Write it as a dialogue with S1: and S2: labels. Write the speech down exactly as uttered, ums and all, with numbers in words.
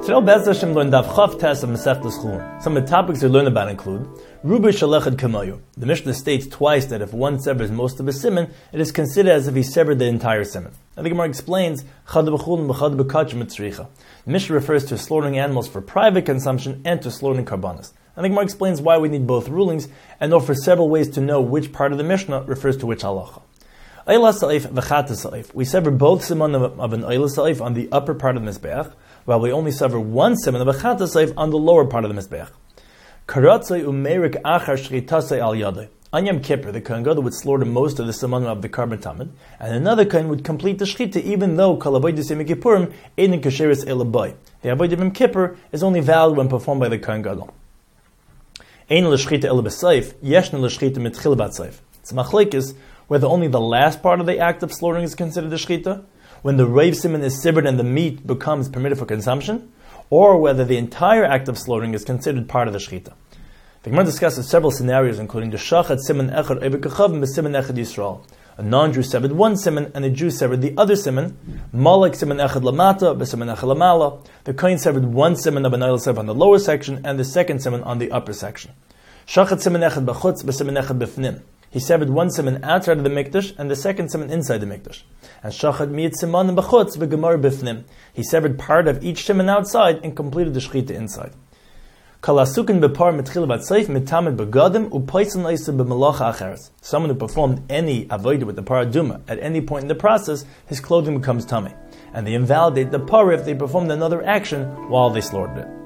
S1: Today, Be'ez Hashem learned Daf Chav Tes of Masechtas Chulin. Some of the topics we learn about include Rubi Shalechad Kamayu. The Mishnah states twice that if one severs most of a siman, it is considered as if he severed the entire siman. And the Gemara explains Chad b'chulin b'chad b'kach mitzricha. The Mishnah refers to slaughtering animals for private consumption and to slaughtering karbanos. And the Gemara explains why we need both rulings and offers several ways to know which part of the Mishnah refers to which halacha. Eilah Sa'if v'chata Sa'if. We sever both siman of, of an Eilah Sa'if on the upper part of the Mizbeach, while we only sever one siman of a chata Sa'if on the lower part of the Mizbeach. Karatzai u'meirik achar shchitasai al yadai. On Yom Kippur, the Kohen Gadol would slaughter most of the siman of the Karban Tamid, and another Kohen would complete the shchita even though kol avodas Yom Kippurim einin kasheris elabai. The avodah of Yom Kippur is only valid when performed by the Kohen Gadol. Ein l'shchita ela b'sayif, yeshna l'shchita mitchil b'sayif. It's machlekes whether only the last part of the act of slaughtering is considered a shchita, when the reiv siman is severed and the meat becomes permitted for consumption, or whether the entire act of slaughtering is considered part of the shchita. The Gemara discusses several scenarios, including the shachat siman echad evekachavim b'siman echad Yisrael. A non-Jew severed one siman, and a Jew severed the other siman. Malak siman echad lamata b'siman echad lamala. The Kohen severed one siman of an oil sever on the lower section, and the second siman on the upper section. Shachat siman echad b'chutz b'siman echad b'fnim. He severed one siman outside of the mikdash and the second siman inside the mikdash. And shachad miyat siman b'chutz v'gemar b'fnim. He severed part of each siman outside and completed the shchita inside. Kalasukin b'par mitchil b'tzayif mitamed b'gadim u'paisan leisa b'malacha acheres. Someone who performed any avodah with the paraduma at any point in the process, his clothing becomes tummy, and they invalidate the par if they performed another action while they slaughtered it.